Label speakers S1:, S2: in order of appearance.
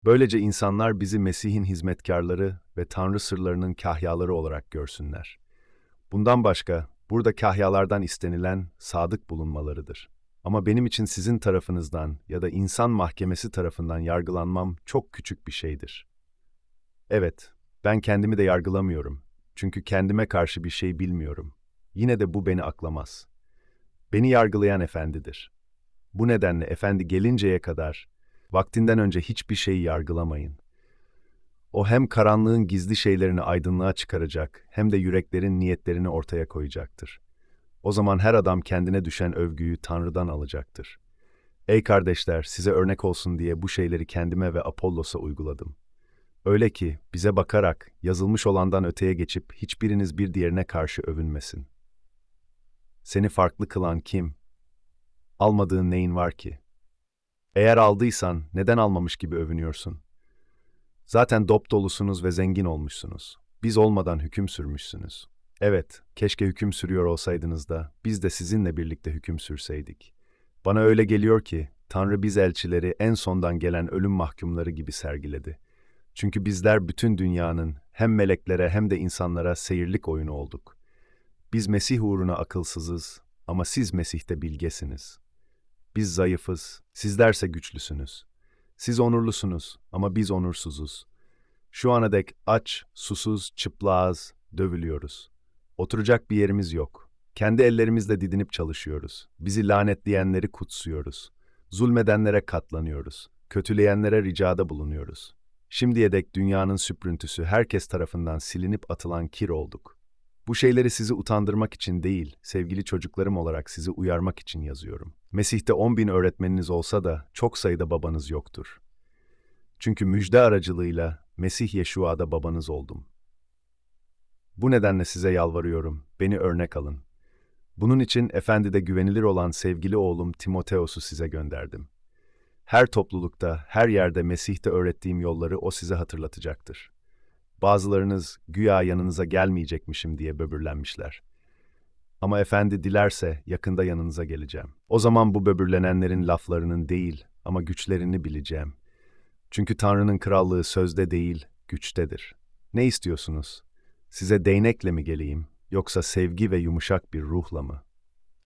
S1: Böylece insanlar bizi Mesih'in hizmetkarları ve Tanrı sırlarının kahyaları olarak görsünler. Bundan başka, burada kahyalardan istenilen sadık bulunmalarıdır. Ama benim için sizin tarafınızdan ya da insan mahkemesi tarafından yargılanmam çok küçük bir şeydir. Evet, ben kendimi de yargılamıyorum. Çünkü kendime karşı bir şey bilmiyorum. Yine de bu beni aklamaz. Beni yargılayan Efendidir. Bu nedenle Efendi gelinceye kadar, vaktinden önce hiçbir şeyi yargılamayın. O hem karanlığın gizli şeylerini aydınlığa çıkaracak, hem de yüreklerin niyetlerini ortaya koyacaktır. O zaman her adam kendine düşen övgüyü Tanrı'dan alacaktır. Ey kardeşler, size örnek olsun diye bu şeyleri kendime ve Apollos'a uyguladım. Öyle ki bize bakarak yazılmış olandan öteye geçip hiçbiriniz bir diğerine karşı övünmesin. Seni farklı kılan kim? Almadığın neyin var ki? Eğer aldıysan neden almamış gibi övünüyorsun? Zaten dop dolusunuz ve zengin olmuşsunuz. Biz olmadan hüküm sürmüşsünüz. Evet, keşke hüküm sürüyor olsaydınız da biz de sizinle birlikte hüküm sürseydik. Bana öyle geliyor ki Tanrı biz elçileri en sondan gelen ölüm mahkumları gibi sergiledi. Çünkü bizler bütün dünyanın hem meleklere hem de insanlara seyirlik oyunu olduk. Biz Mesih uğruna akılsızız ama siz Mesih'te bilgesiniz. Biz zayıfız, sizlerse güçlüsünüz. Siz onurlusunuz ama biz onursuzuz. Şu ana dek aç, susuz, çıplağız, dövülüyoruz. Oturacak bir yerimiz yok. Kendi ellerimizle didinip çalışıyoruz. Bizi lanetleyenleri kutsuyoruz. Zulmedenlere katlanıyoruz. Kötüleyenlere ricada bulunuyoruz. Şimdiye dek dünyanın süprüntüsü herkes tarafından silinip atılan kir olduk. Bu şeyleri sizi utandırmak için değil, sevgili çocuklarım olarak sizi uyarmak için yazıyorum. Mesih'te 10.000 öğretmeniniz olsa da çok sayıda babanız yoktur. Çünkü müjde aracılığıyla Mesih Yeşua'da babanız oldum. Bu nedenle size yalvarıyorum, beni örnek alın. Bunun için Efendide güvenilir olan sevgili oğlum Timoteos'u size gönderdim. Her toplulukta, her yerde Mesih'te öğrettiğim yolları o size hatırlatacaktır. Bazılarınız güya yanınıza gelmeyecekmişim diye böbürlenmişler. Ama Efendi dilerse yakında yanınıza geleceğim. O zaman bu böbürlenenlerin laflarının değil ama güçlerini bileceğim. Çünkü Tanrı'nın krallığı sözde değil, güçtedir. Ne istiyorsunuz? Size değnekle mi geleyim, yoksa sevgi ve yumuşak bir ruhla mı?